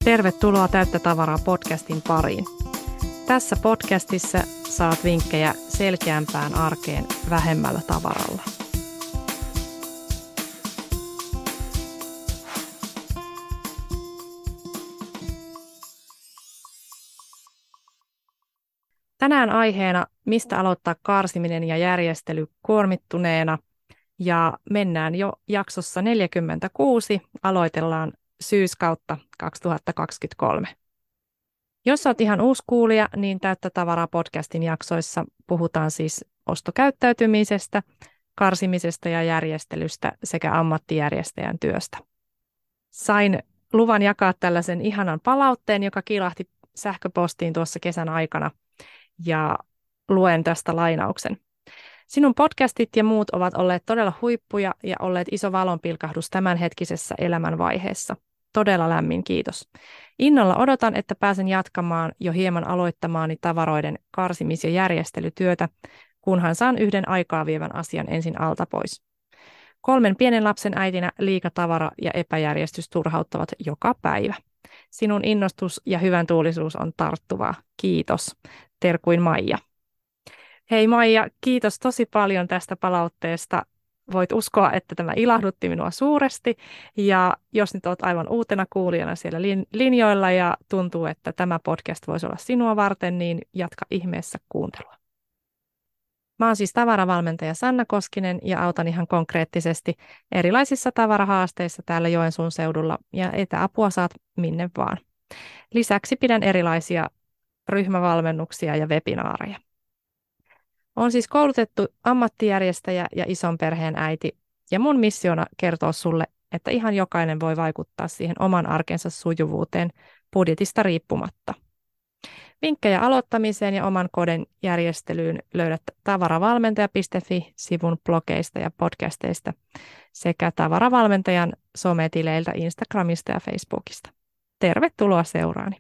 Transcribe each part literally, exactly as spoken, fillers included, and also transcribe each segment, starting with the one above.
Tervetuloa Täyttä tavaraa podcastin pariin. Tässä podcastissa saat vinkkejä selkeämpään arkeen vähemmällä tavaralla. Tänään aiheena, mistä aloittaa karsiminen ja järjestely kuormittuneena. Ja mennään jo jaksossa neljäkymmentäkuusi, aloitellaan syyskautta kaksituhattakaksikymmentäkolme. Jos olet ihan uusi kuulija, niin Täyttä tavaraa podcastin jaksoissa puhutaan siis ostokäyttäytymisestä, karsimisesta ja järjestelystä sekä ammattijärjestäjän työstä. Sain luvan jakaa tällaisen ihanan palautteen, joka kilahti sähköpostiin tuossa kesän aikana, ja luen tästä lainauksen. Sinun podcastit ja muut ovat olleet todella huippuja ja olleet iso valonpilkahdus tämänhetkisessä elämänvaiheessa. Todella lämmin kiitos. Innolla odotan, että pääsen jatkamaan jo hieman aloittamaani tavaroiden karsimis- ja järjestelytyötä, kunhan saan yhden aikaa vievän asian ensin alta pois. Kolmen pienen lapsen äitinä liikatavara ja epäjärjestys turhauttavat joka päivä. Sinun innostus ja hyvän tuulisuus on tarttuvaa. Kiitos. Terkuin Maija. Hei Maija, kiitos tosi paljon tästä palautteesta. Voit uskoa, että tämä ilahdutti minua suuresti. Ja jos nyt olet aivan uutena kuulijana siellä linjoilla ja tuntuu, että tämä podcast voisi olla sinua varten, niin jatka ihmeessä kuuntelua. Mä oon siis tavaravalmentaja Sanna Koskinen ja autan ihan konkreettisesti erilaisissa tavarahaasteissa täällä Joensuun seudulla ja etäapua saat minne vaan. Lisäksi pidän erilaisia ryhmävalmennuksia ja webinaareja. Olen siis koulutettu ammattijärjestäjä ja ison perheen äiti, ja mun missiona kertoo sulle, että ihan jokainen voi vaikuttaa siihen oman arkensa sujuvuuteen budjetista riippumatta. Vinkkejä aloittamiseen ja oman kodin järjestelyyn löydät tavaravalmentaja piste fi-sivun blogeista ja podcasteista sekä tavaravalmentajan sometileiltä Instagramista ja Facebookista. Tervetuloa seuraani!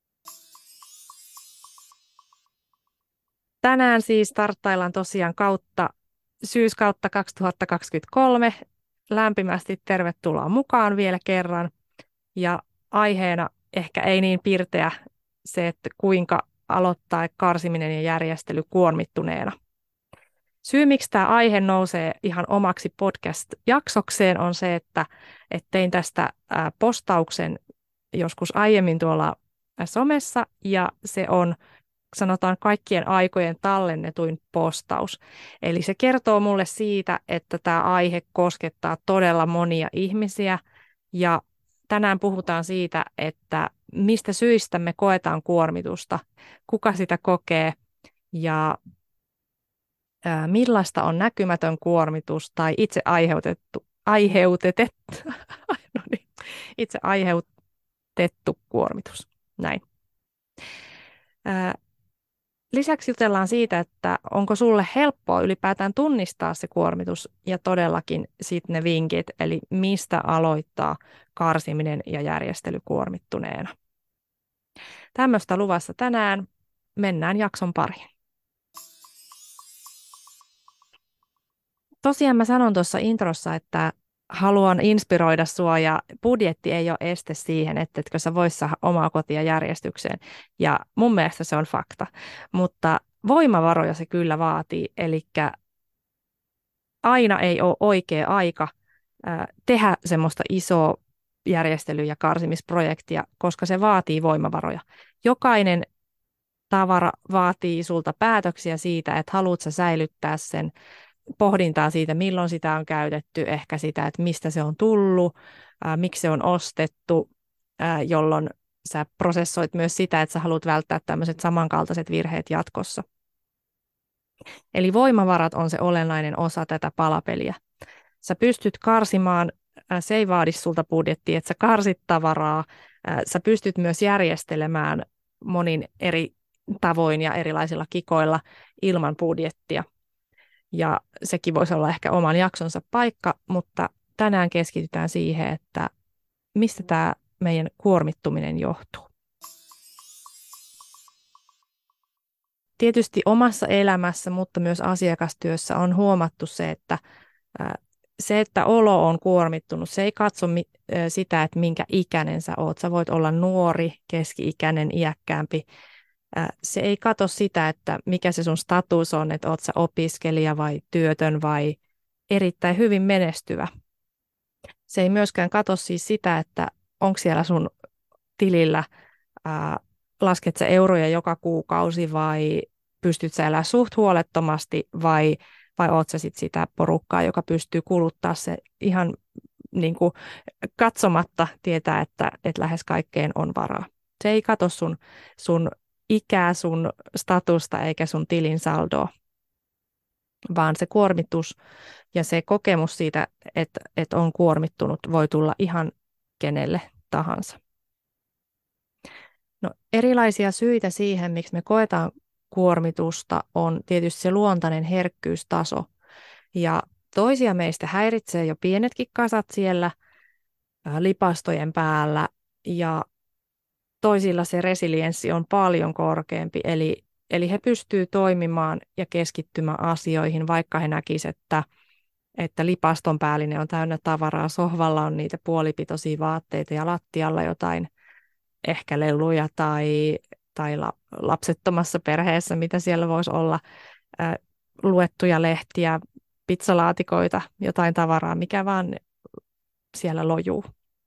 Tänään siis starttaillaan tosiaan kautta, syyskautta kaksituhattakaksikymmentäkolme. Lämpimästi tervetuloa mukaan vielä kerran. Ja aiheena ehkä ei niin pirteä se, että kuinka aloittaa karsiminen ja järjestely kuormittuneena. Syy, miksi tämä aihe nousee ihan omaksi podcast-jaksokseen, on se, että, että tein tästä postauksen joskus aiemmin tuolla somessa, ja se on sanotaan kaikkien aikojen tallennetuin postaus. Eli se kertoo mulle siitä, että tämä aihe koskettaa todella monia ihmisiä, ja tänään puhutaan siitä, että mistä syistä me koetaan kuormitusta, kuka sitä kokee ja ää, millaista on näkymätön kuormitus tai itse aiheutettu, aiheutettu, no niin, itse aiheutettu kuormitus. Näin. Ää, Lisäksi jutellaan siitä, että onko sulle helppoa ylipäätään tunnistaa se kuormitus ja todellakin sitten ne vinkit, eli mistä aloittaa karsiminen ja järjestely kuormittuneena. Tämmöistä luvassa tänään. Mennään jakson pariin. Tosiaan mä sanon tuossa introssa, että haluan inspiroida sua ja budjetti ei ole este siihen, että etkö sä vois saada omaa kotia järjestykseen. Ja mun mielestä se on fakta, mutta voimavaroja se kyllä vaatii, eli aina ei ole oikea aika ää, tehdä semmoista isoa järjestely- ja karsimisprojektia, koska se vaatii voimavaroja. Jokainen tavara vaatii sulta päätöksiä siitä, että haluat sä säilyttää sen, pohdintaa siitä, milloin sitä on käytetty, ehkä sitä, että mistä se on tullut, ää, miksi se on ostettu, ää, jolloin sä prosessoit myös sitä, että sä haluat välttää tämmöiset samankaltaiset virheet jatkossa. Eli voimavarat on se olennainen osa tätä palapeliä. Sä pystyt karsimaan, ää, se ei vaadi sulta budjettia, että sä karsit tavaraa, ää, sä pystyt myös järjestelemään monin eri tavoin ja erilaisilla kikoilla ilman budjettia. Ja sekin voisi olla ehkä oman jaksonsa paikka, mutta tänään keskitytään siihen, että mistä tämä meidän kuormittuminen johtuu. Tietysti omassa elämässä, mutta myös asiakastyössä on huomattu se, että se, että olo on kuormittunut, se ei katso mi- sitä, että minkä ikäinen sä oot. Sä voit olla nuori, keski-ikäinen, iäkkäämpi. Se ei katso sitä, että mikä se sun status on, että oot sä opiskelija vai työtön vai erittäin hyvin menestyvä. Se ei myöskään katso siis sitä, että onko siellä sun tilillä, ää, lasket sä euroja joka kuukausi vai pystyt sä elämään suht huolettomasti vai, vai oot sä sit sitä porukkaa, joka pystyy kuluttaa se ihan niin kuin katsomatta tietää, että, että lähes kaikkeen on varaa. Se ei katso sun, sun ikää, sun statusta eikä sun tilin saldoa, vaan se kuormitus ja se kokemus siitä, että, että on kuormittunut, voi tulla ihan kenelle tahansa. No, erilaisia syitä siihen, miksi me koetaan kuormitusta, on tietysti se luontainen herkkyystaso. Ja toisia meistä häiritsee jo pienetkin kasat siellä ää, lipastojen päällä, ja toisilla se resilienssi on paljon korkeampi, eli, eli he pystyvät toimimaan ja keskittymään asioihin, vaikka he näkisivät, että, että lipaston päällinen on täynnä tavaraa, sohvalla on niitä puolipitoisia vaatteita ja lattialla jotain ehkä leluja tai, tai la, lapsettomassa perheessä, mitä siellä voisi olla, ää, luettuja lehtiä, pizzalaatikoita, jotain tavaraa, mikä vaan siellä lojuu.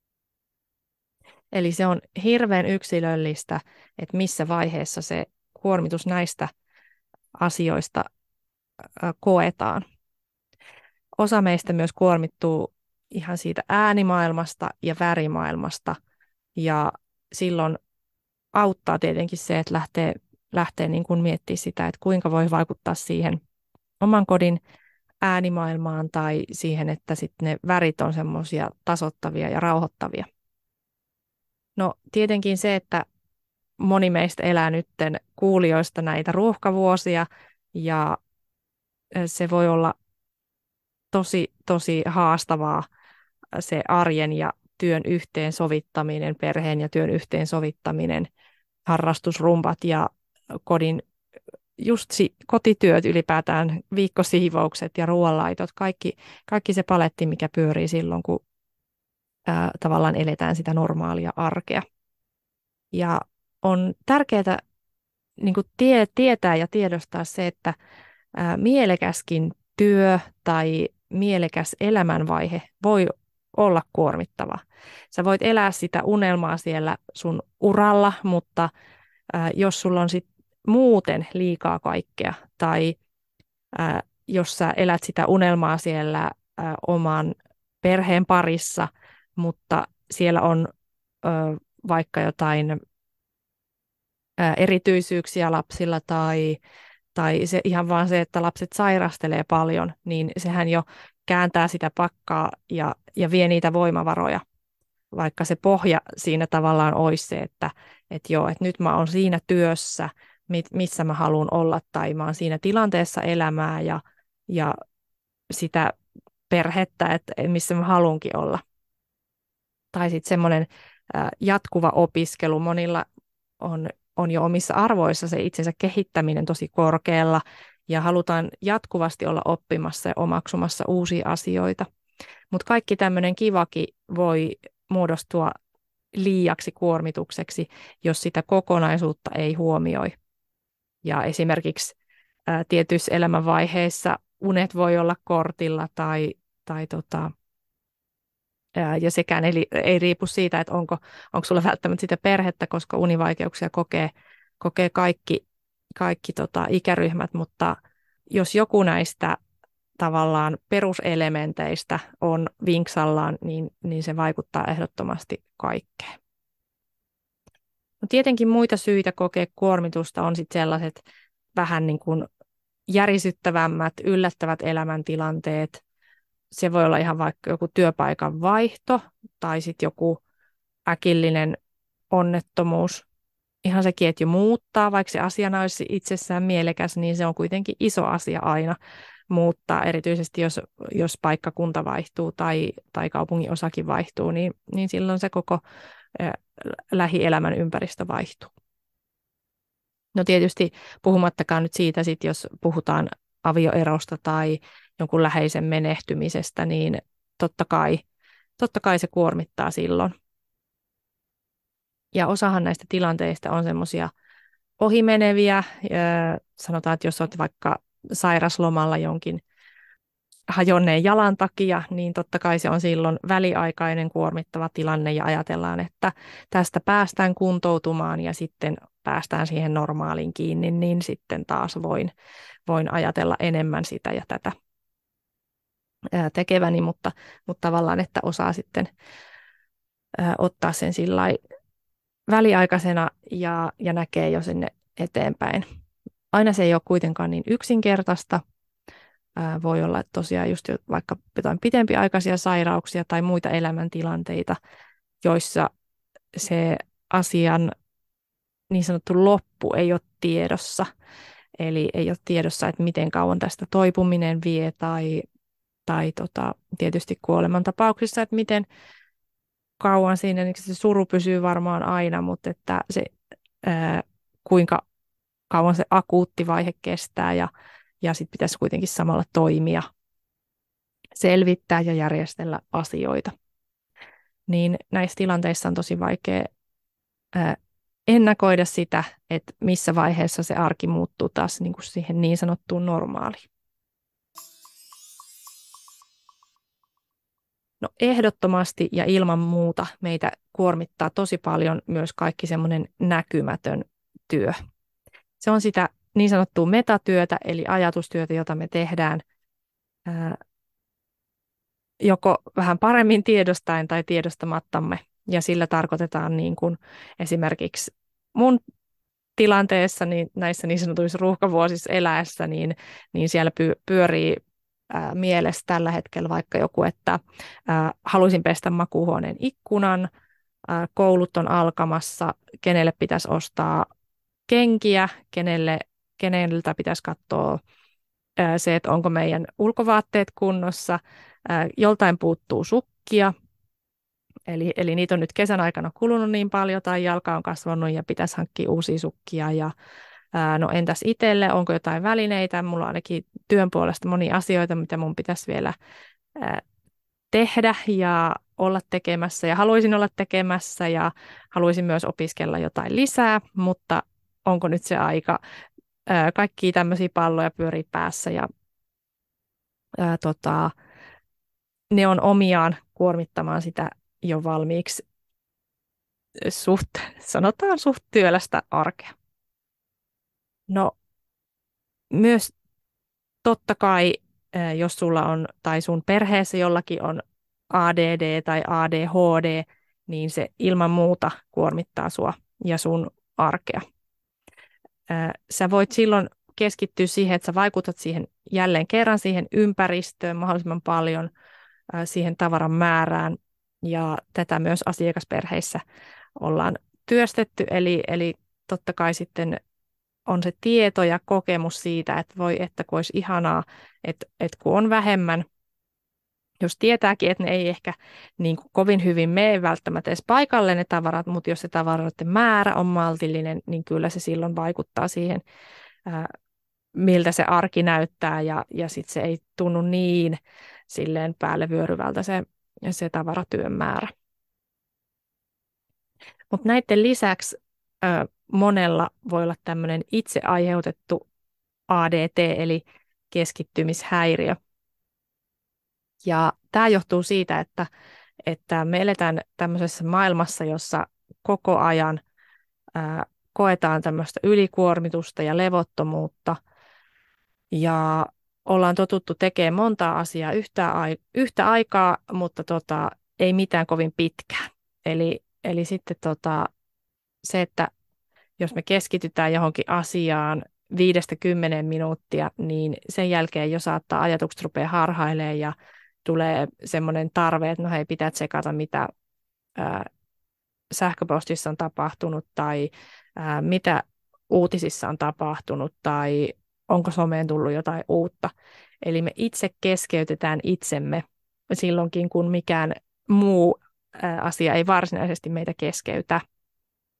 Eli se on hirveän yksilöllistä, että missä vaiheessa se kuormitus näistä asioista ää, koetaan. Osa meistä myös kuormittuu ihan siitä äänimaailmasta ja värimaailmasta, ja silloin auttaa tietenkin se, että lähtee, lähtee niin kuin miettimään sitä, että kuinka voi vaikuttaa siihen oman kodin äänimaailmaan tai siihen, että sitten ne värit on semmoisia tasoittavia ja rauhoittavia. No tietenkin se, että moni meistä elää nytten kuulijoista näitä ruuhkavuosia ja se voi olla tosi, tosi haastavaa se arjen ja työn yhteensovittaminen, perheen ja työn yhteensovittaminen, harrastusrumbat ja kodin, just si- kotityöt ylipäätään, viikkosiivoukset ja ruoanlaitot, kaikki, kaikki se paletti, mikä pyörii silloin, kun ää, tavallaan eletään sitä normaalia arkea. Ja on tärkeää niin kuin tie, tietää ja tiedostaa se, että ää, mielekäskin työ tai mielekäs elämänvaihe voi olla kuormittava. Sä voit elää sitä unelmaa siellä sun uralla, mutta ää, jos sulla on sit muuten liikaa kaikkea tai ää, jos sä elät sitä unelmaa siellä ää, oman perheen parissa, mutta siellä on ö, vaikka jotain ää, erityisyyksiä lapsilla tai, tai se ihan vaan se, että lapset sairastelee paljon, niin sehän jo kääntää sitä pakkaa ja, ja vie niitä voimavaroja, vaikka se pohja siinä tavallaan olisi se, että, että joo, että nyt mä oon siinä työssä, missä mä haluan olla, tai mä oon siinä tilanteessa elämää ja, ja sitä perhettä, että missä mä haluankin olla. Tai sitten semmoinen jatkuva opiskelu, monilla on, on jo omissa arvoissa se itsensä kehittäminen tosi korkealla, ja halutaan jatkuvasti olla oppimassa ja omaksumassa uusia asioita. Mutta kaikki tämmöinen kivakin voi muodostua liiaksi kuormitukseksi, jos sitä kokonaisuutta ei huomioi. Ja esimerkiksi ää, tietyissä elämänvaiheissa unet voi olla kortilla tai, tai tota, ää, ja sekään ei, ei riipu siitä, että onko, onko sulla välttämättä sitä perhettä, koska univaikeuksia kokee, kokee kaikki, kaikki tota, ikäryhmät, mutta jos joku näistä tavallaan peruselementeistä on vinksallaan, niin, niin se vaikuttaa ehdottomasti kaikkeen. No tietenkin muita syitä kokea kuormitusta on sitten sellaiset vähän niin kuin järisyttävämmät, yllättävät elämäntilanteet. Se voi olla ihan vaikka joku työpaikan vaihto tai sitten joku äkillinen onnettomuus. Ihan se ketju muuttaa, vaikka se asiana olisi itsessään mielekäs, niin se on kuitenkin iso asia aina muuttaa, erityisesti jos, jos paikkakunta vaihtuu tai, tai kaupungin osakin vaihtuu, niin, niin silloin se koko ä, lähielämän ympäristö vaihtuu. No tietysti puhumattakaan nyt siitä, sit jos puhutaan avioerosta tai jonkun läheisen menehtymisestä, niin totta kai, totta kai se kuormittaa silloin. Ja osahan näistä tilanteista on semmoisia ohimeneviä. Sanotaan, että jos olet vaikka sairaslomalla jonkin hajonneen jalan takia, niin totta kai se on silloin väliaikainen kuormittava tilanne ja ajatellaan, että tästä päästään kuntoutumaan ja sitten päästään siihen normaaliin kiinni, niin sitten taas voin, voin ajatella enemmän sitä ja tätä tekeväni, mutta, mutta tavallaan, että osaa sitten ottaa sen sillai väliaikaisena ja, ja näkee jo sinne eteenpäin. Aina se ei ole kuitenkaan niin yksinkertaista. Ää, voi olla tosiaan just vaikka jotain pitempiaikaisia sairauksia tai muita elämäntilanteita, joissa se asian niin sanottu loppu ei ole tiedossa. Eli ei ole tiedossa, että miten kauan tästä toipuminen vie tai, tai tota, tietysti kuolemantapauksissa, että miten kauan siinä, niin se suru pysyy varmaan aina, mutta että se, ää, kuinka kauan se akuutti vaihe kestää ja, ja sitten pitäisi kuitenkin samalla toimia, selvittää ja järjestellä asioita. Niin näissä tilanteissa on tosi vaikea ää, ennakoida sitä, että missä vaiheessa se arki muuttuu taas niin kuin siihen niin sanottuun normaaliin. No ehdottomasti ja ilman muuta meitä kuormittaa tosi paljon myös kaikki semmoinen näkymätön työ. Se on sitä niin sanottua metatyötä, eli ajatustyötä, jota me tehdään ää, joko vähän paremmin tiedostaen tai tiedostamattamme. Ja sillä tarkoitetaan niin kuin esimerkiksi mun tilanteessa, niin näissä niin sanotuissa ruuhkavuosissa eläessä, niin, niin siellä py, pyörii ää, mielessä tällä hetkellä vaikka joku, että ää, haluaisin pestä makuuhuoneen ikkunan, ää, koulut on alkamassa, kenelle pitäisi ostaa kenkiä, kenelle, keneltä pitäisi katsoa ää, se, että onko meidän ulkovaatteet kunnossa, ää, joltain puuttuu sukkia, eli, eli niitä on nyt kesän aikana kulunut niin paljon tai jalka on kasvanut ja pitäisi hankkia uusia sukkia ja ää, no entäs itselle, onko jotain välineitä, mulla on ainakin työn puolesta monia asioita, mitä mun pitäisi vielä ää, tehdä ja olla tekemässä ja haluaisin olla tekemässä ja haluaisin myös opiskella jotain lisää, mutta onko nyt se aika? Kaikkia tämmöisiä palloja pyörii päässä ja ää, tota, ne on omiaan kuormittamaan sitä jo valmiiksi suht, sanotaan suht työlästä arkea. No myös totta kai, ää, jos sulla on tai sun perheessä jollakin on A D D tai A D H D, niin se ilman muuta kuormittaa sua ja sun arkea. Sä voit silloin keskittyä siihen, että sä vaikutat siihen jälleen kerran siihen ympäristöön mahdollisimman paljon, siihen tavaran määrään ja tätä myös asiakasperheissä ollaan työstetty. Eli, eli totta kai sitten on se tieto ja kokemus siitä, että voi että kun olisi ihanaa, että, että kun on vähemmän, jos tietääkin, että ne ei ehkä niin kuin kovin hyvin mene välttämättä edes paikalle ne tavarat, mutta jos se tavaroiden määrä on maltillinen, niin kyllä se silloin vaikuttaa siihen, ää, miltä se arki näyttää ja, ja sitten se ei tunnu niin silleen päälle vyöryvältä se, se tavaratyön määrä. Mutta näiden lisäksi ää, monella voi olla tämmöinen itse aiheutettu A D T eli keskittymishäiriö. Ja tämä johtuu siitä, että, että me eletään tämmöisessä maailmassa, jossa koko ajan ää, koetaan tämmöistä ylikuormitusta ja levottomuutta. Ja ollaan totuttu tekemään montaa asiaa yhtä, ai- yhtä aikaa, mutta tota, ei mitään kovin pitkään. Eli, eli sitten tota, se, että jos me keskitytään johonkin asiaan viidestä kymmeneen minuuttia, niin sen jälkeen jo saattaa ajatukset rupea harhailemaan ja tulee semmoinen tarve, että no hei, pitää tsekata, mitä ää, sähköpostissa on tapahtunut tai ää, mitä uutisissa on tapahtunut tai onko someen tullut jotain uutta. Eli me itse keskeytetään itsemme silloinkin, kun mikään muu ää, asia ei varsinaisesti meitä keskeytä.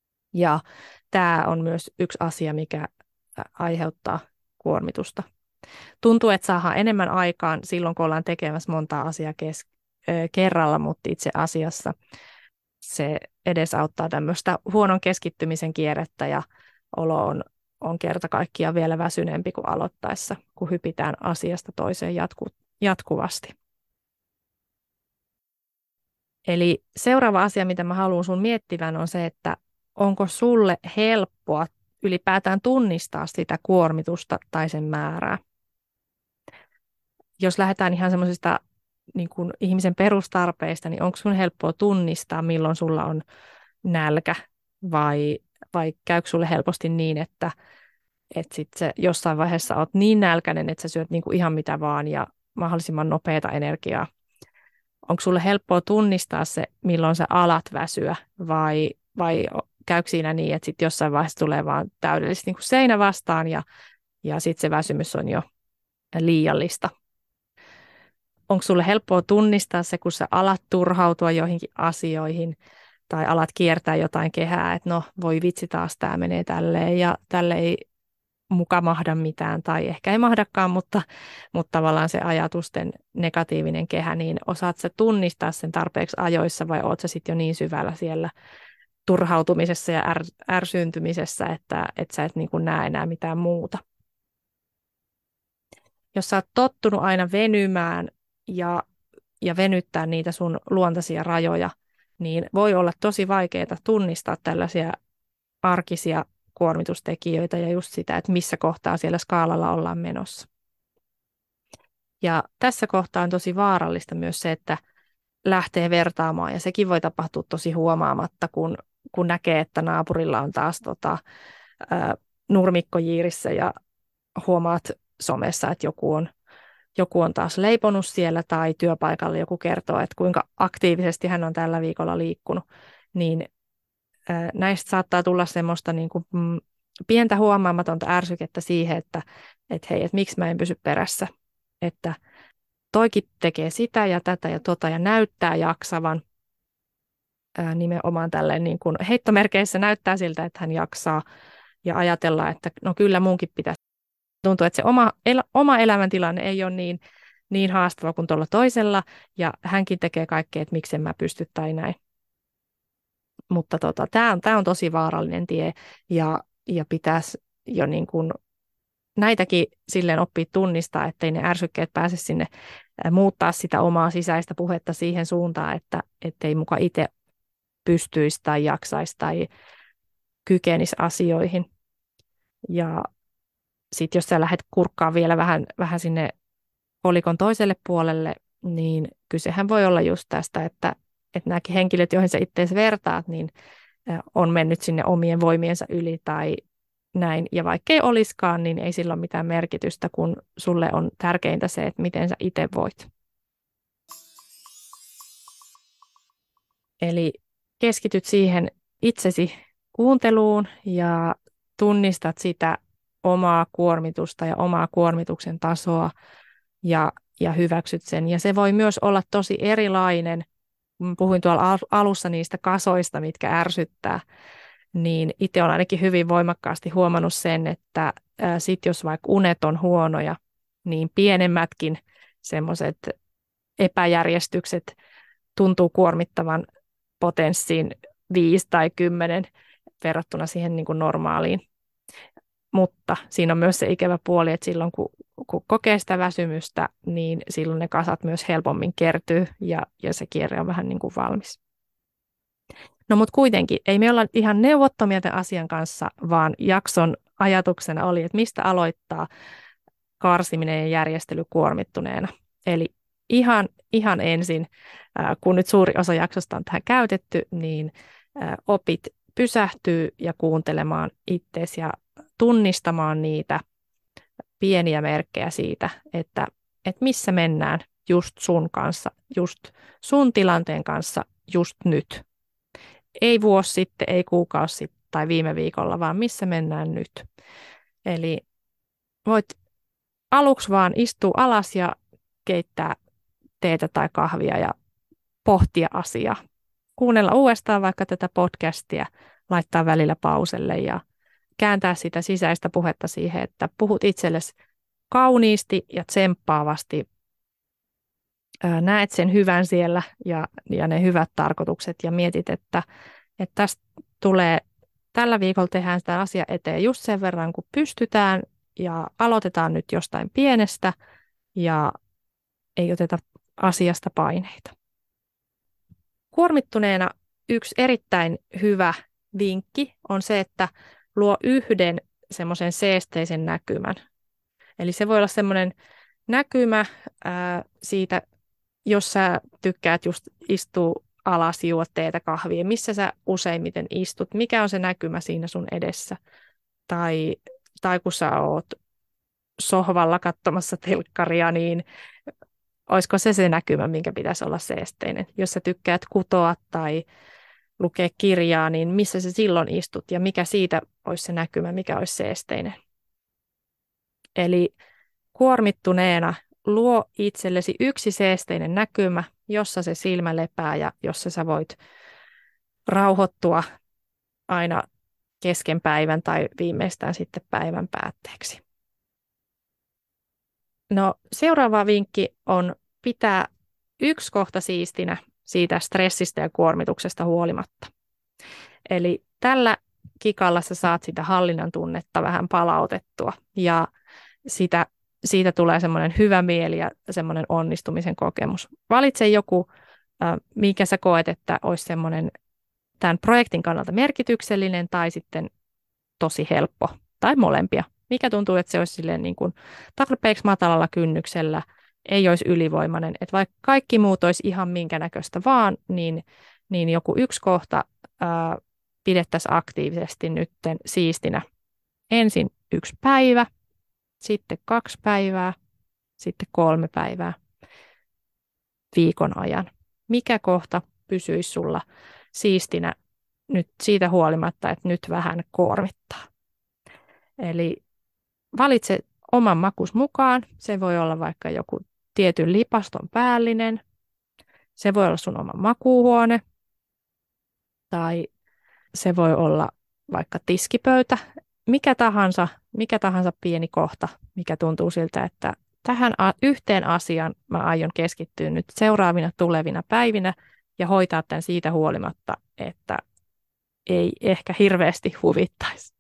Ja tämä on myös yksi asia, mikä aiheuttaa kuormitusta. Tuntuu, että saadaan enemmän aikaan silloin, kun ollaan tekemässä montaa asiaa kes- kerralla, mutta itse asiassa se edesauttaa tämmöistä huonon keskittymisen kierrettä ja olo on, on kerta kaikkiaan vielä väsyneempi kuin aloittaessa, kun hypitään asiasta toiseen jatku, jatkuvasti. Eli seuraava asia, mitä mä haluan sun miettivän, on se, että onko sulle helppoa ylipäätään tunnistaa sitä kuormitusta tai sen määrää. Jos lähdetään ihan semmoisista niin kuin ihmisen perustarpeista, niin onko sun helppoa tunnistaa, milloin sulla on nälkä vai, vai käykö sulle helposti niin, että, että sit se jossain vaiheessa oot niin nälkäinen, että sä syöt niin kuin ihan mitä vaan ja mahdollisimman nopeata energiaa. Onko sulle helppoa tunnistaa se, milloin sä alat väsyä vai, vai käykö siinä niin, että sit jossain vaiheessa tulee vaan täydellisesti niin kuin seinä vastaan ja, ja sitten se väsymys on jo liiallista. Onko sulle helppoa tunnistaa se, kun sä alat turhautua joihinkin asioihin tai alat kiertää jotain kehää, että no voi vitsi taas tämä menee tälleen ja tälle ei muka mahda mitään tai ehkä ei mahdakaan, mutta, mutta tavallaan se ajatusten negatiivinen kehä, niin osaat sä tunnistaa sen tarpeeksi ajoissa vai oot sä sitten jo niin syvällä siellä turhautumisessa ja är, ärsyyntymisessä, että, että sä et niin kuin näe enää mitään muuta. Jos sä oot tottunut aina venymään ja, ja venyttää niitä sun luontaisia rajoja, niin voi olla tosi vaikeaa tunnistaa tällaisia arkisia kuormitustekijöitä ja just sitä, että missä kohtaa siellä skaalalla ollaan menossa. Ja tässä kohtaa on tosi vaarallista myös se, että lähtee vertaamaan ja sekin voi tapahtua tosi huomaamatta, kun, kun näkee, että naapurilla on taas tota, ä, nurmikko jiirissä ja huomaat somessa, että joku on, joku on taas leiponut siellä tai työpaikalla joku kertoo, että kuinka aktiivisesti hän on tällä viikolla liikkunut, niin ä, näistä saattaa tulla semmoista niin kuin, mm, pientä huomaamatonta ärsykettä siihen, että et hei, että miksi mä en pysy perässä, että toikin tekee sitä ja tätä ja tota ja näyttää jaksavan. Ää, nimenomaan tälleen niin kuin heittomerkeissä näyttää siltä, että hän jaksaa ja ajatella, että no kyllä munkin pitäisi. Tuntuu, että se oma, el, oma elämäntilanne ei ole niin, niin haastava kuin tuolla toisella ja hänkin tekee kaikkea, että miksen mä pysty tai näin. Mutta tota, tämä on, tää on tosi vaarallinen tie ja, ja pitäisi jo niin kuin näitäkin silleen oppia tunnistaa, ettei ne ärsykkeet pääse sinne muuttaa sitä omaa sisäistä puhetta siihen suuntaan, että ettei muka itse pystyisi tai jaksaisi tai kykenisi asioihin. Ja sitten jos sä lähdet kurkkaan vielä vähän, vähän sinne kolikon toiselle puolelle, niin kysehän voi olla just tästä, että, että nämäkin henkilöt, joihin sä itseäsi vertaat, niin on mennyt sinne omien voimiensa yli tai näin. Ja vaikkei olisikaan, niin ei sillä ole mitään merkitystä, kun sulle on tärkeintä se, että miten sä itse voit. Eli keskityt siihen itsesi kuunteluun ja tunnistat sitä omaa kuormitusta ja omaa kuormituksen tasoa ja, ja hyväksyt sen. Ja se voi myös olla tosi erilainen. Puhuin tuolla alussa niistä kasoista, mitkä ärsyttää, niin itse olen ainakin hyvin voimakkaasti huomannut sen, että ää, sit jos vaikka unet on huonoja, niin pienemmätkin semmoiset epäjärjestykset tuntuu kuormittavan potenssiin viisi tai kymmenen verrattuna siihen niin kuin normaaliin. Mutta siinä on myös se ikävä puoli, että silloin kun, kun kokee sitä väsymystä, niin silloin ne kasat myös helpommin kertyy ja, ja se kierre on vähän niin kuin valmis. No mutta kuitenkin, ei me olla ihan neuvottomia tämän asian kanssa, vaan jakson ajatuksena oli, että mistä aloittaa karsiminen ja järjestely kuormittuneena. Eli ihan, ihan ensin, kun nyt suuri osa jaksosta on tähän käytetty, niin opit pysähtyy ja kuuntelemaan itseesi ja tunnistamaan niitä pieniä merkkejä siitä, että, että missä mennään just sun kanssa, just sun tilanteen kanssa just nyt. Ei vuosi sitten, ei kuukausi sitten tai viime viikolla, vaan missä mennään nyt. Eli voit aluksi vaan istua alas ja keittää teetä tai kahvia ja pohtia asiaa. Kuunnella uudestaan vaikka tätä podcastia, laittaa välillä pauselle ja kääntää sitä sisäistä puhetta siihen, että puhut itsellesi kauniisti ja tsemppaavasti ää, näet sen hyvän siellä ja, ja ne hyvät tarkoitukset ja mietit, että, että tästä tulee, tällä viikolla tehdään sitä asiaa eteen just sen verran, kun pystytään ja aloitetaan nyt jostain pienestä ja ei oteta asiasta paineita. Kuormittuneena yksi erittäin hyvä vinkki on se, että luo yhden semmoisen seesteisen näkymän. Eli se voi olla semmoinen näkymä ää, siitä, jos sä tykkäät just istua alas, juo teetä, kahvia, missä sä useimmiten istut, mikä on se näkymä siinä sun edessä. Tai, tai kun sä oot sohvalla katsomassa telkkaria, niin olisiko se se näkymä, minkä pitäisi olla seesteinen. Jos sä tykkäät kutoa tai lukea kirjaa, niin missä sä silloin istut ja mikä siitä olisi se näkymä, mikä olisi seesteinen. Eli kuormittuneena luo itsellesi yksi seesteinen näkymä, jossa se silmä lepää ja jossa sä voit rauhoittua aina kesken päivän tai viimeistään sitten päivän päätteeksi. No, seuraava vinkki on pitää yksi kohta siistinä siitä stressistä ja kuormituksesta huolimatta. Eli tällä kikalla sä saat sitä hallinnan tunnetta vähän palautettua ja sitä, siitä tulee semmoinen hyvä mieli ja semmoinen onnistumisen kokemus. Valitse joku, mikä sä koet, että olisi semmoinen tämän projektin kannalta merkityksellinen tai sitten tosi helppo tai molempia. Mikä tuntuu, että se olisi silleen niin kuin tarpeeksi matalalla kynnyksellä, ei olisi ylivoimainen. Että vaikka kaikki muut olisi ihan minkä näköistä vaan, niin, niin joku yksi kohta ää, pidettäisiin aktiivisesti nytten siistinä. Ensin yksi päivä, sitten kaksi päivää, sitten kolme päivää viikon ajan. Mikä kohta pysyisi sulla siistinä nyt siitä huolimatta, että nyt vähän kuormittaa? Eli valitse oman makus mukaan. Se voi olla vaikka joku tietyn lipaston päällinen. Se voi olla sun oma makuuhuone. Tai se voi olla vaikka tiskipöytä. Mikä tahansa, mikä tahansa pieni kohta, mikä tuntuu siltä, että tähän yhteen asiaan mä aion keskittyä nyt seuraavina tulevina päivinä ja hoitaa tämän siitä huolimatta, että ei ehkä hirveästi huvittaisi.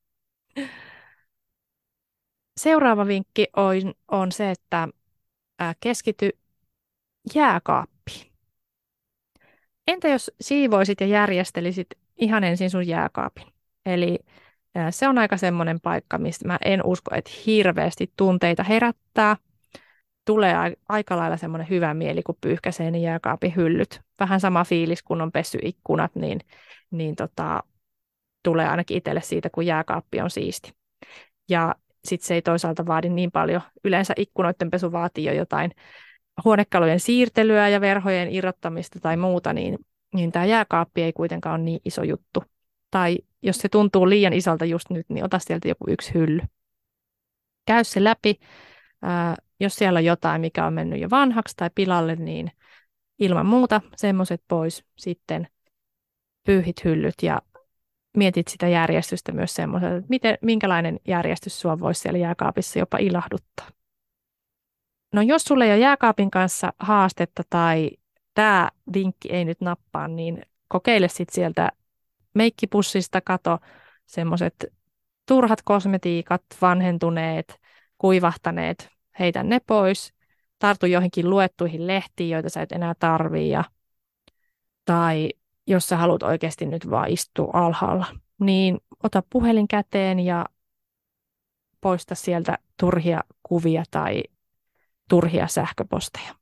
Seuraava vinkki on, on se, että keskity jääkaappiin. Entä jos siivoisit ja järjestelisit ihan ensin sun jääkaapin? Eli se on aika semmoinen paikka, mistä mä en usko, että hirveästi tunteita herättää. Tulee aika lailla semmoinen hyvä mieli, kun pyyhkäisee ne jääkaapin hyllyt. Vähän sama fiilis, kun on pessy ikkunat, niin, niin tota, tulee ainakin itselle siitä, kun jääkaappi on siisti. Ja sitten se ei toisaalta vaadi niin paljon. Yleensä ikkunoiden pesu vaatii jo jotain huonekalujen siirtelyä ja verhojen irrottamista tai muuta, niin, niin tämä jääkaappi ei kuitenkaan ole niin iso juttu. Tai jos se tuntuu liian isolta just nyt, niin ota sieltä joku yksi hylly. Käy se läpi. Ää, jos siellä on jotain, mikä on mennyt jo vanhaksi tai pilalle, niin ilman muuta semmoiset pois. Sitten pyyhit hyllyt ja mietit sitä järjestystä myös semmoisella, että miten, minkälainen järjestys sua voisi siellä jääkaapissa jopa ilahduttaa. No jos sulla ei ole jääkaapin kanssa haastetta tai tämä vinkki ei nyt nappaa, niin kokeile sitten sieltä meikkipussista, kato semmoiset turhat kosmetiikat, vanhentuneet, kuivahtaneet, heitä ne pois, tartu johonkin luettuihin lehtiin, joita sä et enää tarvii, ja, tai jos sä haluat oikeasti nyt vaan istua alhaalla, niin ota puhelin käteen ja poista sieltä turhia kuvia tai turhia sähköposteja.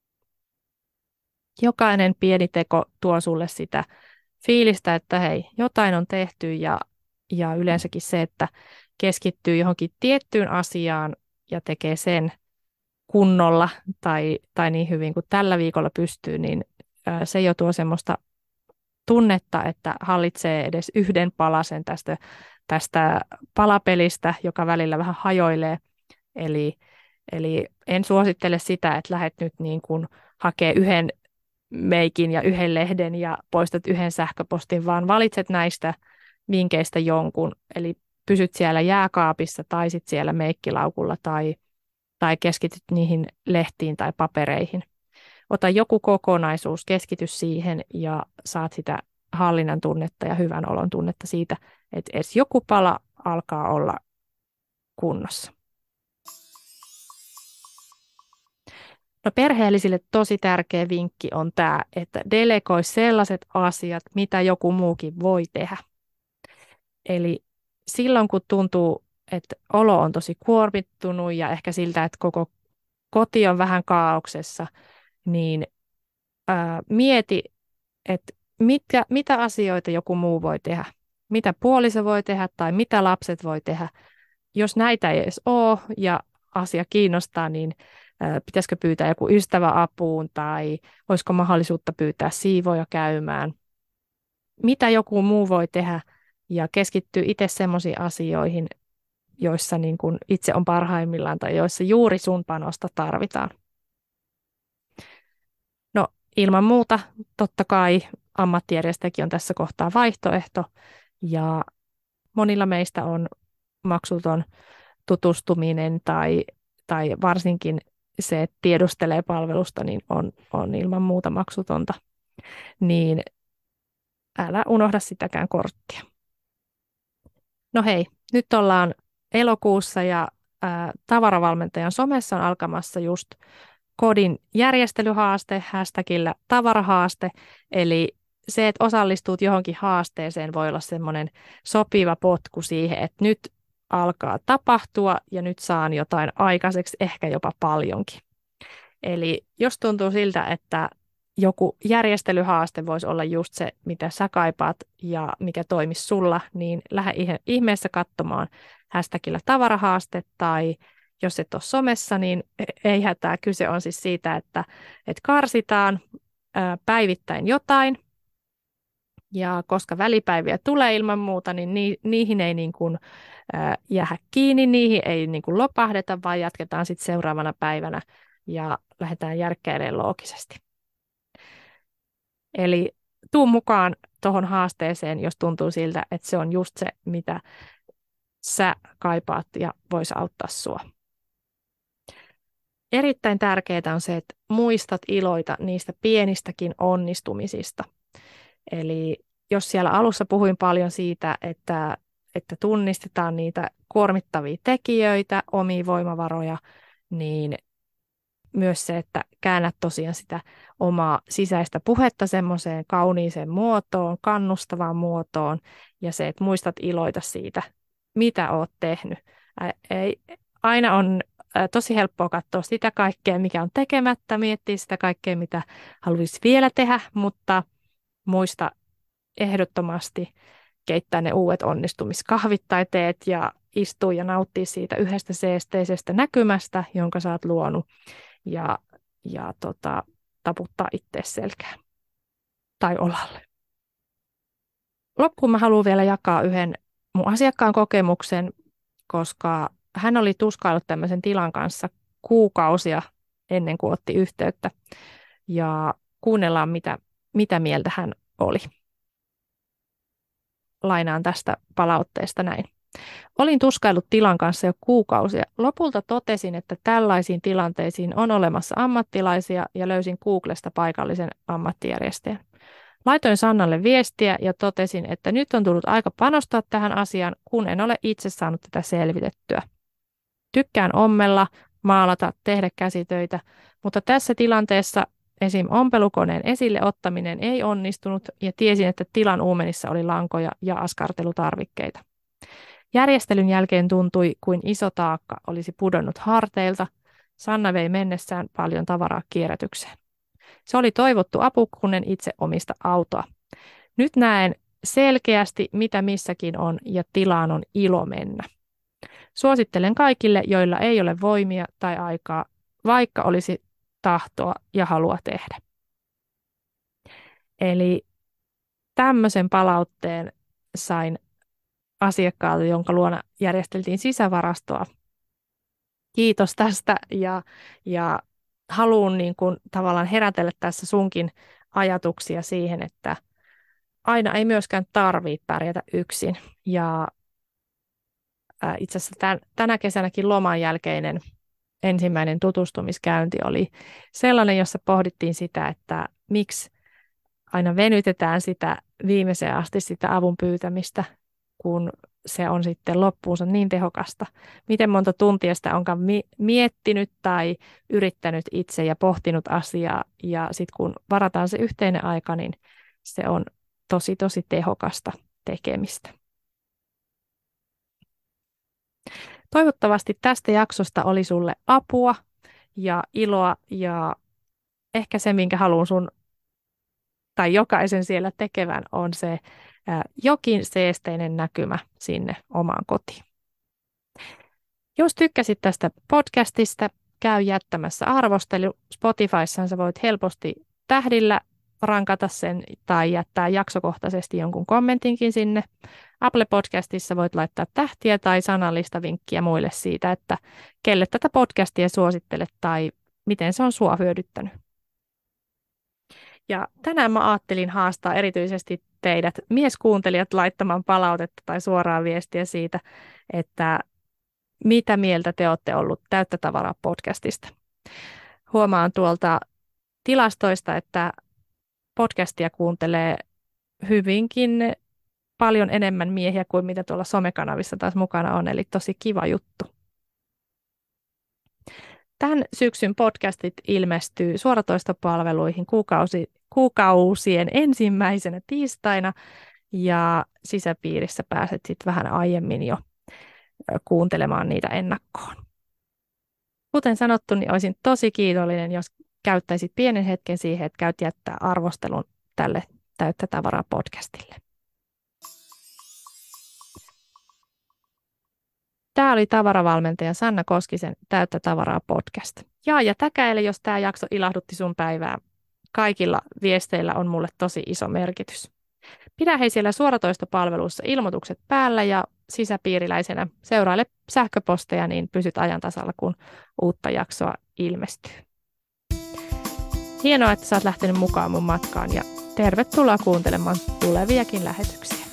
Jokainen pieni teko tuo sulle sitä fiilistä, että hei, jotain on tehty ja, ja yleensäkin se, että keskittyy johonkin tiettyyn asiaan ja tekee sen kunnolla tai, tai niin hyvin kuin tällä viikolla pystyy, niin se jo tuo semmoista tunnetta, että hallitsee edes yhden palasen tästä, tästä palapelistä, joka välillä vähän hajoilee. Eli, eli en suosittele sitä, että lähdet nyt niin kuin hakee yhden meikin ja yhden lehden ja poistat yhden sähköpostin, vaan valitset näistä vinkkeistä jonkun. Eli pysyt siellä jääkaapissa tai sit siellä meikkilaukulla tai, tai keskityt niihin lehtiin tai papereihin. Ota joku kokonaisuus, keskity siihen ja saat sitä hallinnan tunnetta ja hyvän olon tunnetta siitä, että edes joku pala alkaa olla kunnossa. No perheellisille tosi tärkeä vinkki on tämä, että delegoi sellaiset asiat, mitä joku muukin voi tehdä. Eli silloin kun tuntuu, että olo on tosi kuormittunut ja ehkä siltä, että koko koti on vähän kaauksessa, niin ää, mieti, että mitkä, mitä asioita joku muu voi tehdä. Mitä puoliso voi tehdä tai mitä lapset voi tehdä. Jos näitä ei edes ole ja asia kiinnostaa, niin ää, pitäisikö pyytää joku ystävä apuun tai olisiko mahdollisuutta pyytää siivoja käymään. Mitä joku muu voi tehdä ja keskittyy itse semmoisiin asioihin, joissa niin kun itse on parhaimmillaan tai joissa juuri sun panosta tarvitaan. No ilman muuta totta kai ammattijärjestäjäkin on tässä kohtaa vaihtoehto ja monilla meistä on maksuton tutustuminen tai, tai varsinkin se, että tiedustelee palvelusta, niin on, on ilman muuta maksutonta. Niin älä unohda sitäkään korttia. No hei, nyt ollaan elokuussa ja ää, tavaravalmentajan somessa on alkamassa just kodin järjestelyhaaste, hashtagillä tavarahaaste, eli se, että osallistut johonkin haasteeseen, voi olla semmoinen sopiva potku siihen, että nyt alkaa tapahtua ja nyt saan jotain aikaiseksi, ehkä jopa paljonkin. Eli jos tuntuu siltä, että joku järjestelyhaaste voisi olla just se, mitä sä kaipaat ja mikä toimisi sulla, niin lähde ihmeessä katsomaan hashtagillä tavarahaaste tai jos et ole somessa, niin ei hätää. Kyse on siis siitä, että, että karsitaan ää, päivittäin jotain ja koska välipäiviä tulee ilman muuta, niin ni, niihin ei niin kuin, ää, jäädä kiinni, niihin ei niin kuin lopahdeta, vaan jatketaan sitten seuraavana päivänä ja lähdetään järkkäilemään loogisesti. Eli tuu mukaan tuohon haasteeseen, jos tuntuu siltä, että se on just se, mitä sä kaipaat ja voisi auttaa sua. Erittäin tärkeää on se, että muistat iloita niistä pienistäkin onnistumisista. Eli jos siellä alussa puhuin paljon siitä, että, että tunnistetaan niitä kuormittavia tekijöitä, omia voimavaroja, niin myös se, että käännät tosiaan sitä omaa sisäistä puhetta semmoiseen kauniiseen muotoon, kannustavaan muotoon ja se, että muistat iloita siitä, mitä oot tehnyt. Ä, ei, aina on ä, tosi helppoa katsoa sitä kaikkea, mikä on tekemättä, miettiä sitä kaikkea, mitä haluaisi vielä tehdä, mutta muista ehdottomasti keittää ne uudet onnistumiskahvit tai teet ja istua ja nauttia siitä yhdestä seesteisestä näkymästä, jonka sä oot luonut. Ja, ja tota, taputtaa itseäsi selkään tai olalle. Loppuun mä haluan vielä jakaa yhden mun asiakkaan kokemuksen, koska hän oli tuskaillut tämmöisen tilan kanssa kuukausia ennen kuin otti yhteyttä. Ja kuunnellaan, mitä, mitä mieltä hän oli. Lainaan tästä palautteesta näin. Olin tuskaillut tilan kanssa jo kuukausia. Lopulta totesin, että tällaisiin tilanteisiin on olemassa ammattilaisia ja löysin Googlesta paikallisen ammattijärjestäjän. Laitoin Sannalle viestiä ja totesin, että nyt on tullut aika panostaa tähän asiaan, kun en ole itse saanut tätä selvitettyä. Tykkään ommella, maalata, tehdä käsitöitä, mutta tässä tilanteessa esim. Ompelukoneen esille ottaminen ei onnistunut ja tiesin, että tilan uumenissa oli lankoja ja askartelutarvikkeita. Järjestelyn jälkeen tuntui, kuin iso taakka olisi pudonnut harteilta. Sanna vei mennessään paljon tavaraa kierrätykseen. Se oli toivottu apu, kun en itse omista autoa. Nyt näen selkeästi, mitä missäkin on, ja tilaan on ilo mennä. Suosittelen kaikille, joilla ei ole voimia tai aikaa, vaikka olisi tahtoa ja halua tehdä. Eli tämmöisen palautteen sain asiakkaalta, jonka luona järjesteltiin sisävarastoa. Kiitos tästä ja, ja haluan niin kuin tavallaan herätellä tässä sunkin ajatuksia siihen, että aina ei myöskään tarvitse pärjätä yksin. Ja ää, itse asiassa tämän, tänä kesänäkin loman jälkeinen ensimmäinen tutustumiskäynti oli sellainen, jossa pohdittiin sitä, että miksi aina venytetään sitä viimeiseen asti sitä avun pyytämistä, kun se on sitten loppuunsa niin tehokasta. Miten monta tuntia sitä onkaan miettinyt tai yrittänyt itse ja pohtinut asiaa, ja sitten kun varataan se yhteinen aika, niin se on tosi tosi tehokasta tekemistä. Toivottavasti tästä jaksosta oli sulle apua ja iloa, ja ehkä se, minkä haluan sun tai jokaisen siellä tekevän, on se ää, jokin seesteinen näkymä sinne omaan kotiin. Jos tykkäsit tästä podcastista, käy jättämässä arvostelu. Spotifyssa sä voit helposti tähdillä rankata sen tai jättää jaksokohtaisesti jonkun kommentinkin sinne. Apple Podcastissa voit laittaa tähtiä tai sanallista vinkkiä muille siitä, että kelle tätä podcastia suosittelet tai miten se on sua hyödyttänyt. Ja tänään mä ajattelin haastaa erityisesti teidät mieskuuntelijat laittamaan palautetta tai suoraa viestiä siitä, että mitä mieltä te olette ollut Täyttä tavaraa podcastista. Huomaan tuolta tilastoista, että podcastia kuuntelee hyvinkin paljon enemmän miehiä kuin mitä tuolla somekanavissa taas mukana on, eli tosi kiva juttu. Tämän syksyn podcastit ilmestyy suoratoistopalveluihin kuukausi, kuukausien ensimmäisenä tiistaina, ja sisäpiirissä pääset sitten vähän aiemmin jo kuuntelemaan niitä ennakkoon. Kuten sanottu, niin olisin tosi kiitollinen, jos käyttäisit pienen hetken siihen, että käyt jättää arvostelun tälle Täyttä tavaraa podcastille. Tämä oli tavaravalmentaja Sanna Koskisen Täyttä tavaraa podcast. Jaa ja täkäile, jos tämä jakso ilahdutti sun päivää. Kaikilla viesteillä on mulle tosi iso merkitys. Pidä hei siellä suoratoistopalveluissa ilmoitukset päällä ja sisäpiiriläisenä seuraile sähköposteja, niin pysyt ajan tasalla, kun uutta jaksoa ilmestyy. Hienoa, että sä oot lähtenyt mukaan mun matkaan, ja tervetuloa kuuntelemaan tuleviakin lähetyksiä.